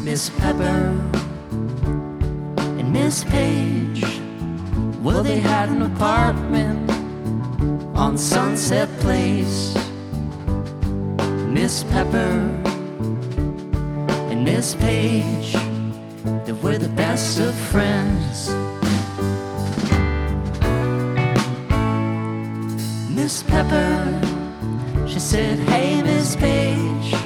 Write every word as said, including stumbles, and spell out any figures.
Miss Pepper and Miss Page, well, they had an apartment on Sunset Place. Miss Pepper and Miss Page, they were the best of friends. Miss Pepper, she said, hey, Miss Page,